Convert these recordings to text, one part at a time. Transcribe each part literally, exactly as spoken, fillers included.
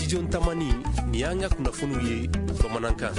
studio tamani ni yanga kunnafoniw ye bamanankan.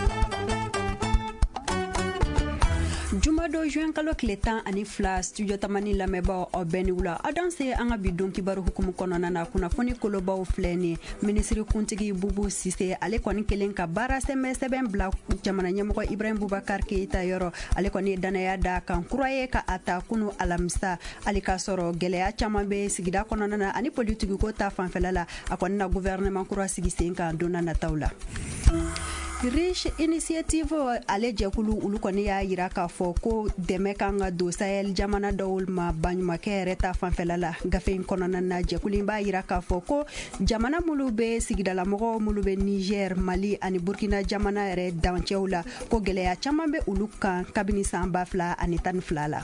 Jumado juin kalo kletan ani fla studio tamani lameba o beniwula adanse anga bidon kibaru hukumu konona na kunnafoni kolobaw fleni ministri kuntigi Bubu Sise ale koni kelen ka bara seme seben bla jamana nyamko Ibrahim Boubacar Keita yoro ale koni danaya da kan kuraye ka ata kunu alamsa ale ka soro geleya chama be sigida konona na ani politiki ko ta fanfelala akoni na gouvernement kura sigisen kan dona na tawla. Rich initiative ale jekulu ulu koni ya yira ka fo ko deme kanga do Sahel jamana dawul ma banyuma kere ta fanfelala gafen konona na jekulu ba yira ka fo ko jamana mulu be sigidala mogo mulu be Niger, Mali ani Burkina jamana ere danchewla ko geleya chama be ulu kan kabini samba fla ani tan flala.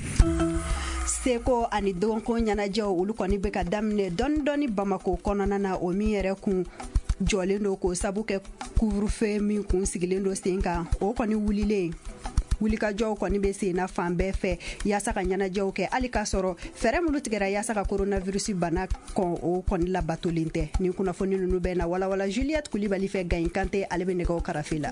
Seko ani donko nyana jaw ulu koni be ka damne don doni Bamako konona na o mi ere kun jolendo ko sabuke couvre-feu min kun sigilendo senka o koni wulile wulika jaw koni be sena fambe fe yasa ka nyana jaw ke alika soro fere mulu tigera yasa ka coronavirus bana ko o koni la batolinte ni kuna foni nunu be na wala wala Juliette Koulibaly fe gain kante alebe nego karafila.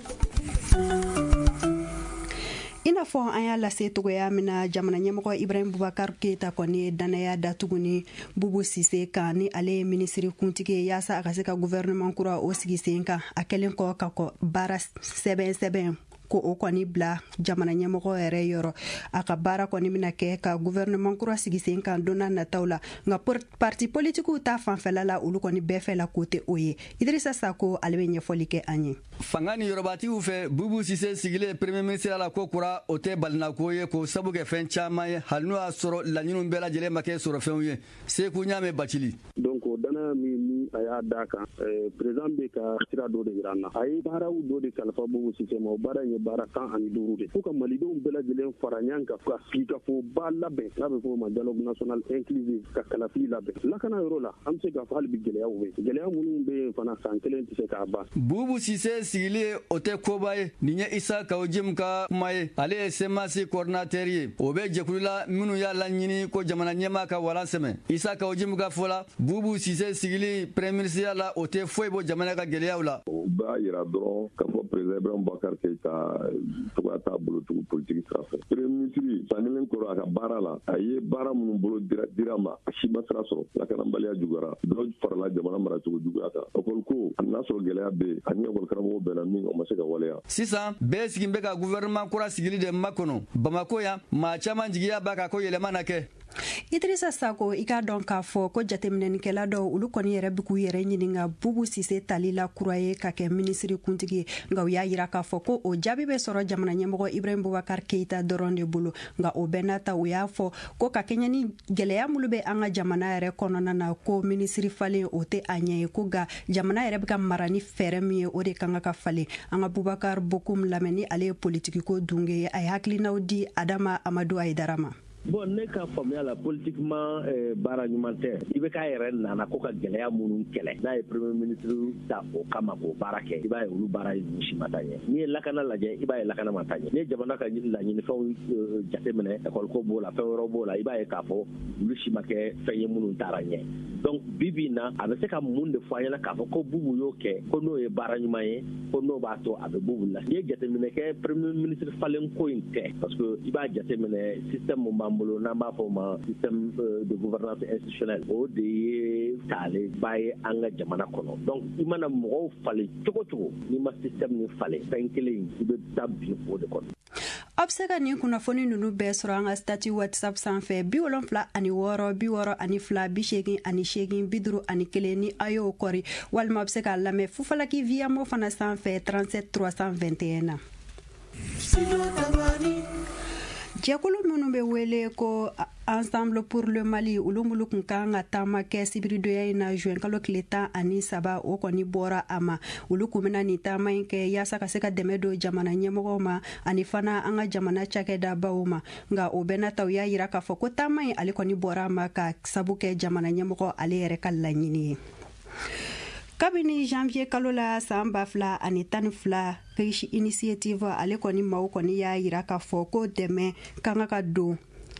Ina fo anya la se togoya mina jamana nyamko Ibrahim Boubacar Keita koni danaya datuguni Bubu Sise kani ale ministri kuntike yasa akaseka gouvernement kura o sigisenka akelen ko kako bara seben seben ko o koni bla jamana nyamko ere yoro aka bara koni mina ke ka gouvernement kura sigisenka dona na tawla nga parti politiku ta fanfelala ulu koni befela kote oye Idrissa Sako albe nyefolike anyi fangani yorobati ufe Bubu Sise sigile premier ministre la ko kura ote balna ko ye ko sabuke fen chama ye halno asoro la nyinu bela jele make soro fen ye se ku nyame bachili donc dana mi mi aya daka president be ka tira do de irana ay bara u do de kalfa Bubu Sise mo bara ye bara kan ani durude ko kam malido bela jele faranyanka ka fika fo balla be la be ko ma dialogue national inclusive ka kala fi la be la kana rola am se ka fal bi gele yawo be gele yawo be fana sankelen tise ka ba Bubu Sise sigile ote kobaye ninye isa kawjim ka maye ale semasi coordinateur ye obe jekulula minu ya lanyini ko jamana nyema ka wala seme isa kawjim ka fola Bubu Sise sigili premier ministre la ote foibo jamana ka gele yawo ba yira dron ka fo president Ibrahim Boubacar Keita to ata bolo to politique trafe premier ministre sanelen ko aka barala aye bara mun bolo dira dirama shiba traso la kana balia jugara do farala jamana mara to jugata okol ko annaso gele abbe ani okol karamo bela min o masega waleya sisa be sigimbe ka gouvernement kura sigili de makono Bamako ya ma chama jigiya baka ko yele manake Idrissa Sako ika don ka fo ko jateminen kela do ulu koni yere biku yere nyininga Bubu Sise talila kuraye ka ke ministri kuntigi nga ya yira ka fo ko o jabi be soro jamana nyamgo Ibrahim Boubacar Keita doronde bulu nga o benata o ya fo ko ka kenyani geleya mulube anga jamana yere konona na ko ministri fale o te anye ko ga jamana yere bika marani fere mi o de kanga ka fale anga Boubacar bokum lameni ale politiki ko dunge ay hakli nawdi Adama Amadou Aidarama. Bon, ne ka faamuya la politiquement baara ɲuman tɛ i bɛ k'a yɛrɛ nana ko ka gɛlɛya minnu kɛlɛ n'a ye premier ministre ta o kama k'o baara kɛ i b'a ye olu baara ninnu si ma taa ɲɛ n'i ye lakana lajɛ i b'a ye lakana ma taa ɲɛ n'i ye jamana ka laɲinifɛnw jateminɛ ekɔliko b'o la fɛn wɛrɛw b'o la i b'a ye k'a fɔ olu si ma kɛ fɛn ye minnu taara ɲɛ donc bi bi in na a bɛ se ka mun de fɔ an ɲɛna k'a fɔ ko Bubu y'o kɛ ko n'o ye baara ɲuman ye ko n'o b'a to a bɛ Bubu la n'i ye jateminɛ kɛ premier ministre falen ko in tɛ parce que i b'a jateminɛ système mun b'an bolo n'an b'a fɔ ma système de gouvernance institutionnelle o de ye taale ba ye an ka jamana kɔnɔ donc i mana mɔgɔw falen cogo cogo n'i ma système ni falen fɛn kelen i bɛ taa bin o de kɔnɔ. Obsega ni kunnafoni nunu bɛɛ sɔrɔ an ka stati WhatsApp sanfɛ bi wolonfila ani wɔɔrɔ bi wɔɔrɔ ani fila bi seegin ani seegin bi duuru ani kelen ni a y'o kɔri walima a bɛ se k'a lamɛn fufalaki via mo fana sanfɛ trente-sept trois cent vingt et un na. Jɛkulu minnu bɛ wele ko Ensemble pour le Mali olu mulu kun kan ka taama kɛ sibiridoya in na juin kalo tile tan ani saba o kɔni bɔra a ma olu kun bɛna nin taama in kɛ yaasa ka se ka dɛmɛ don jamana ɲɛmɔgɔw ma ani fana an ka jamana cakɛdabaw ma nka o bɛɛ nata u y'a yira k'a fɔ ko taama in ale kɔni bɔra a ma ka sabu kɛ jamana ɲɛmɔgɔ ale yɛrɛ ka laɲini ye. Kabini janvier kalo la san ba fila ani tan ni fila Rich initiative ale kɔni maaw kɔni y'a yira k'a fɔ ko dɛmɛ kan ka don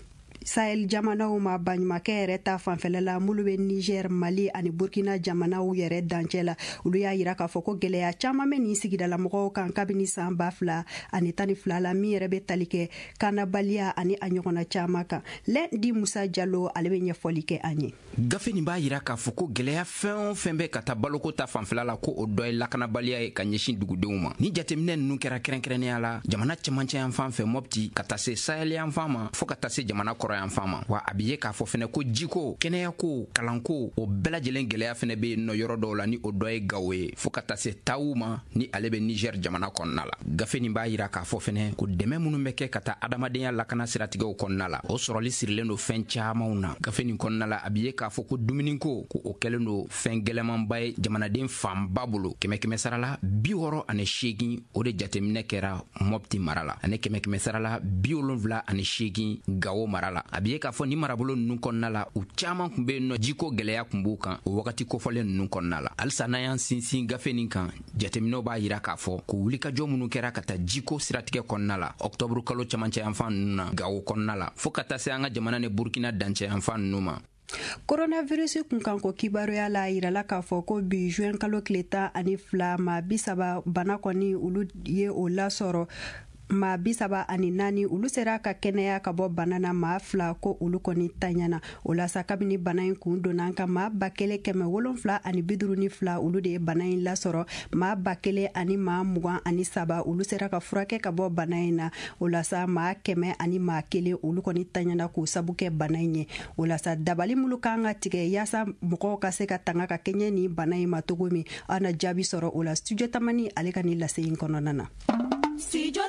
Sahel jamanaw ma baɲumankɛ yɛrɛ ta fanfɛla la mulu bɛ Niger, Mali ani Burkina jamanaw yɛrɛ dancɛ la. Olu y'a yira k'a fɔ ko gɛlɛya caman bɛ nin sigidala mɔgɔw kan kabini san ba fila ani tan ni fila la min yɛrɛ bɛ tali kɛ kannabaliya ani a ɲɔgɔnna caman kan. Lɛndi Musa Jalo ale bɛ ɲɛfɔli kɛ an ye. Gafe nin b'a yira k'a fɔ ko gɛlɛya fɛn o fɛn bɛ ka taa baloko ta fanfɛla la ko o dɔ ye lakanabaliya ye ka ɲɛsin dugudenw ma. Ni jateminɛ ninnu kɛra kɛrɛnkɛrɛnnenya la jamana cɛmancɛ yan fan fɛ Mopti ka taa se Sahel yan fan ma fo ka taa se jamana kɔrɔ yan fan ma. Wa a bɛ ye k'a fɔ fɛnɛ ko jiko, kɛnɛyako, kalanko o bɛɛ lajɛlen gɛlɛya fɛnɛ bɛ yen nɔ yɔrɔ dɔw la ni o dɔ ye Gawo ye fo ka taa se Tawu ma ni ale bɛ Niger jamana kɔnɔna la. Gafe nin b'a yira k'a fɔ fɛnɛ ko dɛmɛ minnu bɛ kɛ ka taa adamadenya lakana siratigɛw kɔnɔna la o sɔrɔli sirilen don fɛn camanw na. Gafe nin kɔnɔna la a bɛ ye k'a fɔ ko dumuniko ko o kɛlen don fɛn gɛlɛmanba ye jamanaden fanba bolo. Kɛmɛ kɛmɛ sara la bi wɔɔrɔ ani seegin o de jateminɛ kɛra Mopti mara la ani kɛmɛ kɛmɛ sara la bi wolonwula ani seegin Gawo mara la. A bɛ ye k'a fɔ ni marabolo ninnu kɔnɔna la u caman kun bɛ yen nɔ jiko gɛlɛya kun b'u kan o wagati kofɔlen ninnu kɔnɔna la. Halisa n'an y'an sinsin gafe nin kan jateminɛw b'a yira k'a fɔ ko wulikajɔ minnu kɛra ka taa jiko siratigɛ kɔnɔna la Octobre kalo camancɛ yanfan ninnu na Gawo kɔnɔna la fo ka taa se an ka jamana ni Burkina dancɛ yanfan ninnu ma. Coronavirus kunkanko kibaruya la yirala k'a fɔ ko bi juin kalo tile tan ani fila ma bisaba bana kɔni olu ye o lasɔrɔ maa bisaba ani naani olu sera ka kɛnɛya ka bɔ bana na maa fila ko olu kɔni taɲana o la sa kabini bana in kun donna an ka maa ba kelen kɛmɛ wolonfila ani bi duuru ni fila olu de ye bana in lasɔrɔ maa ba kelen ani maa mugan ani saba olu sera ka furakɛ ka bɔ bana in na o la sa maa kɛmɛ ani maa kelen olu kɔni taɲana k'o sabu kɛ bana in ye o la sa dabali mulu kan ka tigɛ yaasa mɔgɔw ka se ka tanga ka kɛɲɛ ni bana in ma cogo min an na jaabi sɔrɔ o la studio tamani ale ka ni lase in kɔnɔna na. Studio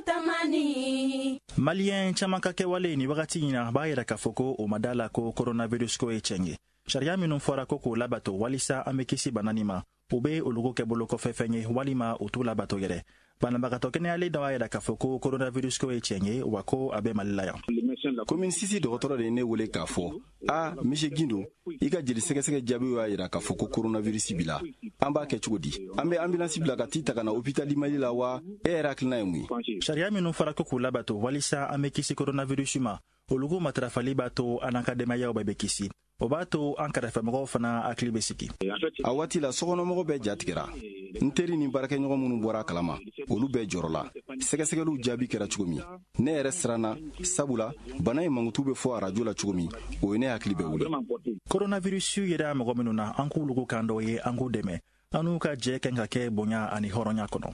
Tamani. Malien caman ka kɛwale ni wagati in na b'a yira k'a fɔ ko o ma da la ko coronavirus ko ye tiɲɛ ye. Sariya minnu fɔra ko k'o labato walisa an bɛ kisi bana nin ma o bɛ olugu kɛ bolo kɔfɛ fɛn ye walima o t'u labato yɛrɛ. Banabagatɔ kɛnɛyalen dɔ b'a yira k'a fɔ ko coronavirus ko ye tiɲɛ ye wa ko a bɛ Mali la yan. Komin sisi dɔgɔtɔrɔ de ye ne wele k'a fɔ a Monsieur Gindo i ka jeli sɛgɛsɛgɛ jaabi y'a yira k'a fɔ ko coronavirus b'i la an b'a kɛ cogo di an bɛ ambulance bila ka t'i ta ka na hôpital Mali la wa e yɛrɛ hakilina ye mun ye. Sariya minnu fɔra ko k'u labato walisa an bɛ kisi coronavirus ma olugu matarafali b'a to an n'an ka denbayaw bɛɛ bɛ kisi o b'a to an kɛrɛfɛmɔgɔw fana hakili bɛ sigi. A waati la sokɔnɔmɔgɔ bɛɛ jatigɛra n teri ni baarakɛɲɔgɔn minnu bɔra a kalama olu bɛɛ jɔrɔla sɛgɛsɛgɛliw jaabi kɛra cogo min ne yɛrɛ siranna sabula bana in mankutu bɛ fɔ arajo la cogo min o ye ne hakili bɛ wuli. Coronavirus yera mɔgɔ minnu na an k'olugu kan dɔw ye an k'u dɛmɛ an n'u ka jɛ kan ka kɛ bonya ani hɔrɔnya kɔnɔ.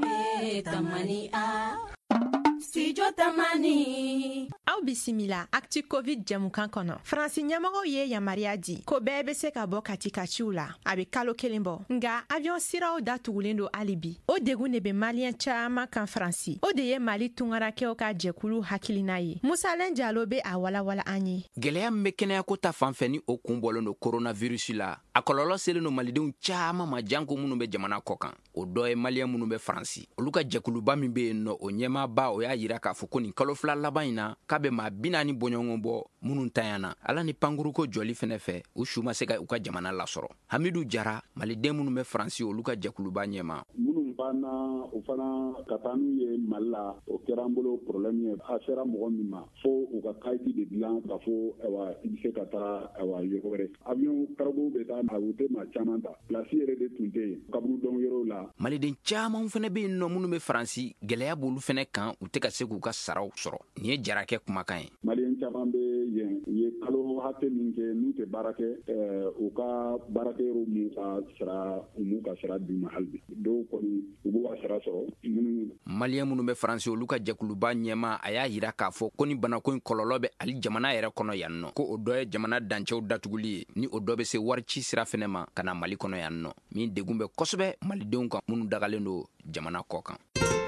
Studio Tamani. Aw bisimila Actu Covid jamukan kɔnɔ. Faransi ɲɛmɔgɔw ye yamaruya di ko bɛɛ bɛ se ka bɔ kati kaciw la. A bɛ kalo kelen bɔ. Nga avion siraw datugulen don hali bi. O degun de bɛ maliyɛn caman kan Faransi. O de ye Mali tungarakɛw ka jɛkulu hakilina ye. Musa Len Jalo bɛ a walawala an ye. Gɛlɛya min bɛ kɛnɛyako ta fanfɛ ni o kun bɔlen don coronavirus la. A kɔlɔlɔ selen don malidenw caman ma janko minnu bɛ jamana kɔ kan. O dɔ ye maliyɛn minnu bɛ Faransi. Olu ka jɛkuluba min bɛ yen nɔ o ɲɛmaaba o y'a yira k'a fɔ ko nin kalo fila laban in na k'a bɛ maa bi naani bɔɲɔgɔn bɔ minnu tanyana ala ni pankuruko jɔli fɛnɛ fɛ u su ma se ka u ka jamana lasɔrɔ. Hamidu Jara maliden minnu bɛ Faransi olu ka jɛkuluba ɲɛma. Minnu banna o fana ka taa n'u ye Mali la o kɛra an bolo problème ye a sera mɔgɔ min ma fo u ka kayiti de dilan k'a fɔ ayiwa i bɛ se ka taa ayiwa yɔrɔ wɛrɛ avion cargo bɛ taa a u tɛ maa caman ta place yɛrɛ de tun tɛ yen kaburu dɔn yɔrɔw la. Maliden caman fɛnɛ bɛ yen nɔ minnu bɛ Faransi gɛlɛya b'olu fɛnɛ kan u tɛ ka se k'u ka saraw sɔrɔ nin ye Jarakɛ kumakan ye. Malien caman bɛ yen u ye kalo hakɛ min kɛ n'u tɛ baara kɛ u ka baarakɛyɔrɔ m'u ka sara u m'u ka sara d'u ma hali bi dɔw kɔni u b'u ka sara sɔrɔ. Malien minnu bɛ Faransi olu ka jɛkuluba ɲɛma a y'a yira k'a fɔ ko ni banako in kɔlɔlɔ bɛ hali jamana yɛrɛ kɔnɔ yan nɔ ko o dɔ ye jamana dancɛw datuguli ye ni o dɔ bɛ se wari ci sira fɛnɛ ma ka na Mali kɔnɔ yan nɔ min degun bɛ kosɛbɛ malidenw kan minnu dagalen don jamana kɔ kan.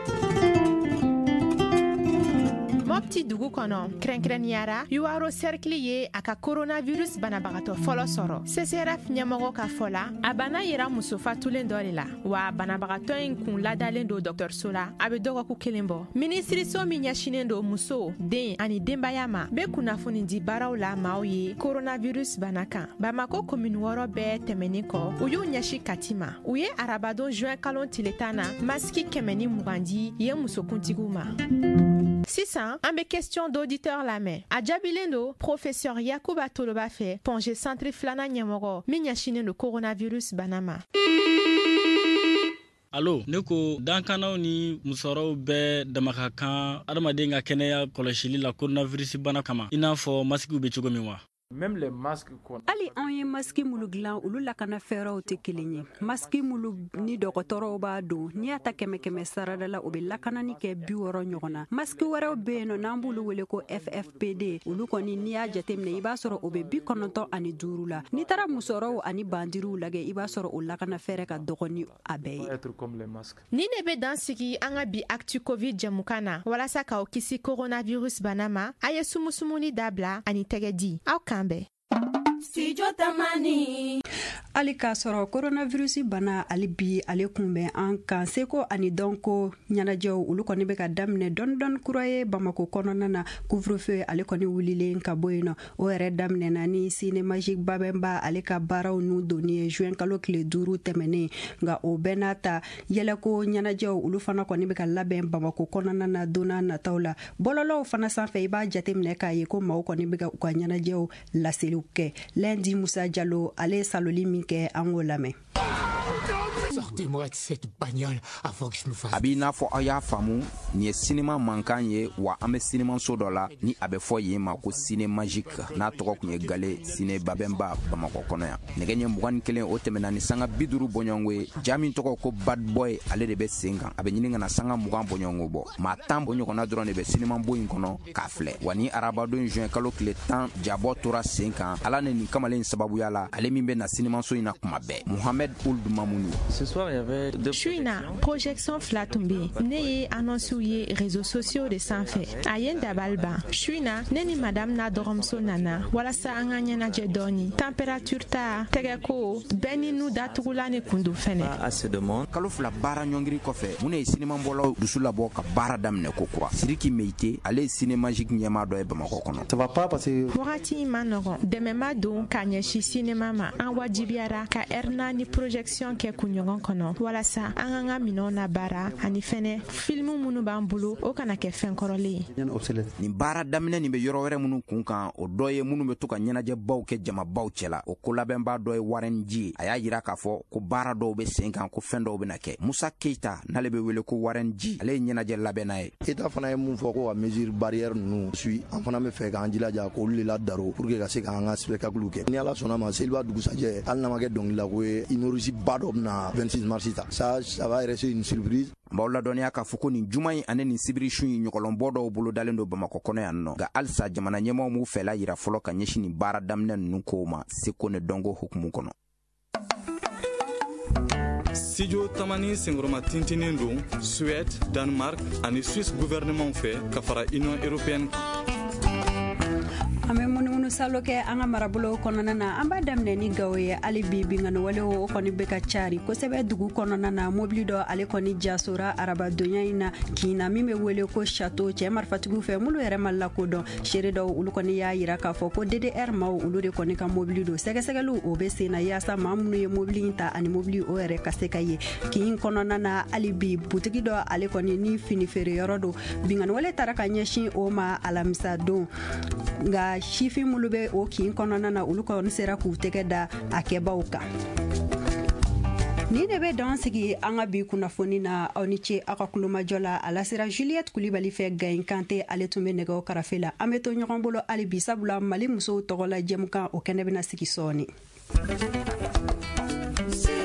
Mopti dugu kɔnɔ kɛrɛnkɛrɛnniyara Yuwaro Cercle ye a ka coronavirus banabagatɔ fɔlɔ sɔrɔ. C C R F ɲɛmɔgɔ ka fɔ la a bana yera muso fatulen dɔ de la wa banabagatɔ in kun ladalen don dɔgɔtɔrɔso la a bɛ dɔgɔkun kelen bɔ. Minisiriso min ɲɛsinen don muso den ani denbaya ma bɛ kunnafoni di baaraw la maaw ye coronavirus bana kan. Bamako commune wɔɔrɔ bɛɛ tɛmɛnen kɔ u y'u ɲɛsi Kati ma u ye arabadon juin kalo tile tan na masiki kɛmɛ ni mugan di ye musokuntigiw ma. Sisan, an be question d'auditeur la main. A jaabilen do professeur Yakuba Toloba fɛ Pongé centre filana ɲɛmɔgɔ min ɲɛsinen do coronavirus bana ma. Allo, ne ko dankanaw ni musɔrɔw bɛɛ dama ka kan adamaden ka kɛnɛya kɔlɔsili la coronavirus bana kama i n'a fɔ masigiw bɛ cogo min wa? Même les masques qu'on Ali an ye maski mulu gilan olu lakana fɛɛrɛw tɛ kelen ye. Maski mulu ni dɔgɔtɔrɔw b'a don n'i y'a ta kɛmɛ kɛmɛ sarada la o bɛ lakanani kɛ bi wɔɔrɔ ɲɔgɔn na. Maski wɛrɛw bɛ yen nɔ n'an b'olu wele ko F F P D olu kɔni n'i y'a jateminɛ i b'a sɔrɔ o bɛ bi kɔnɔntɔn ani duuru la. N'i taara musɔrɔw ani bandiriw lagɛ i b'a sɔrɔ o lakana fɛɛrɛ ka dɔgɔ ni a bɛɛ ye. Ni ne bɛ dan sigi an ka bi Actu Covid jamukan na walasa k'aw kisi coronavirus bana ma a ye sumusumuni dabila ani tɛgɛ di aw kan bɛɛ. Studio Tamani. Ali k'a sɔrɔ coronavirus bana ali bi ale kunbɛn an kan seko ani dɔnko ɲɛnajɛw olu kɔni bɛ ka daminɛ dɔɔni dɔɔni kura ye Bamako kɔnɔna na couvre-feu ale kɔni wulilen ka bɔ yen nɔ o yɛrɛ daminɛna ni ciné magique babɛnba ale ka baaraw n'u donni ye juin kalo tile duuru tɛmɛnen nka o bɛɛ n'a ta yɛlɛko ɲɛnajɛw olu fana kɔni bɛ ka labɛn Bamako kɔnɔna na don n'a nataw la bɔlɔlɔw fana sanfɛ i b'a jateminɛ k'a ye ko maaw kɔni bɛ ka u ka ɲɛnajɛw laseliw kɛ Lundi Moussa Diallo ale saloli min kɛ an k'o lamɛn. Sortez-moi de cette bagnole avant que je me fasse. A b'i n'a fɔ aw y'a faamu nin ye cinéma mankan ye wa an bɛ cinémaso dɔ la ni a bɛ fɔ yen ma ko ciné magique n'a tɔgɔ kun ye Gale ciné babɛnba Bamakɔ kɔnɔ yan nɛgɛ ɲɛ mugan ni kelen o tɛmɛna ni sanga bi duuru bɔɲɔgɔnko ye ja min tɔgɔ ko Bad Boy ale de bɛ sen kan a bɛ ɲini ka na sanga mugan bɔɲɔgɔnko bɔ maa tan bɔ ɲɔgɔnna dɔrɔn de bɛ cinéma bo in kɔnɔ k'a filɛ wa ni arabadon juin kalo tile tan jabɔ tora sen kan ala ni nin kamalen sababuya la ale min bɛ na cinémaso in na kuma bɛɛ Mohamed Ould Mamoudou. Ce soir, il y avait deux Shuina, projection Flatumbi, neye annonce ye réseaux sociaux de sanfé. Ayen dabalba. Shuina, neni madame na doromso nana. Wala sa anganya na jedoni. Température ta, tegeko, beni nu datugula ne kundu fene. Assez de monde. Kalo fula bara nyongiri kofe. Mune cinéma mbolo dusula bo ka bara damne kokura. Siriki meite, ale cinéma magique nyama do e Bamako kono. Ça va pas parce que Wagati manoron. Demema do kanyeshi cinéma ma anwajibiara ka erna ni projection ke kunyogon kono. Wala sa an ka minɛnw na baara ani fɛnɛ filmu minnu b'an bolo o kana kɛ fɛn kɔrɔlen ye. Nin baara daminɛ nin bɛ yɔrɔ wɛrɛ minnu kun kan o dɔ ye minnu bɛ to ka ɲɛnajɛbaw kɛ jamabaw cɛla o ko labɛnba dɔ ye Warren G a y'a yira k'a fɔ ko baara dɔw bɛ sen kan ko fɛn dɔw bɛ na kɛ Musa Keita n'ale bɛ wele ko Warren G ale ye ɲɛnajɛ labɛnna ye. Eta fana ye mun fɔ ko ka mesure barrière ninnu suit an fana bɛ fɛ k'an jilaja k'olu le ladaro pour que ka se k'an ka spectacle kɛ ni Ala sɔnna ma seliba dugusajɛ hali n'a ma kɛ dɔnkilila ko ye inorisi ba dɔ bɛna vingt-six mars ta ça ça va rester une surprise. M'aw ladɔnniya k'a fɔ ko nin juma in ani nin sibiri su in ɲɔgɔlɔnbɔ dɔw bolo dalen don Bamakɔ kɔnɔ yan nɔ nka halisa jamana ɲɛmɔgɔw m'u fɛla yira fɔlɔ ka ɲɛsin nin baara daminɛ ninnu kow ma seko ni dɔnko hukumu kɔnɔ. Studio Tamani sengoroma tintinin don Suède, Danemark ani Suisse gouvernement fɛ ka fara Union européenne. An bɛ munumunu salo kɛ an ka marabolo kɔnɔna na an b'a daminɛ ni Gawo ye hali bi bingani wale o kɔni bɛ ka cari kosɛbɛ dugu kɔnɔna na mobili dɔ ale kɔni jasora arabadonya in na kina min bɛ wele ko chateau cɛ marifatigiw fɛ minnu yɛrɛ ma lakodɔn seere dɔw olu kɔni y'a yira k'a fɔ ko D D R maaw olu de kɔni ka mobili don sɛgɛsɛgɛliw o bɛ sen na yaasa maa minnu ye mobili in ta ani mobili o yɛrɛ ka se ka ye kin kɔnɔna na hali bi butigi dɔ ale kɔni ni fini feere yɔrɔ don bingani wale taara ka ɲɛsin o ma alamisa don nka sifin minnu bɛ o kin kɔnɔna na olu kɔni sera k'u tɛgɛ da a kɛbaw kan. Ni de bɛ dɔn sigi an ka bi kunnafoni na aw ni ce aw ka kulomajɔ la a lasera Juliette Kulibali fɛ Gayin Kante ale tun bɛ nɛgɛw karafe la an bɛ to ɲɔgɔn bolo hali bi sabula Mali musow tɔgɔ la jɛmukan o kɛnɛ bɛna sigi sɔɔni.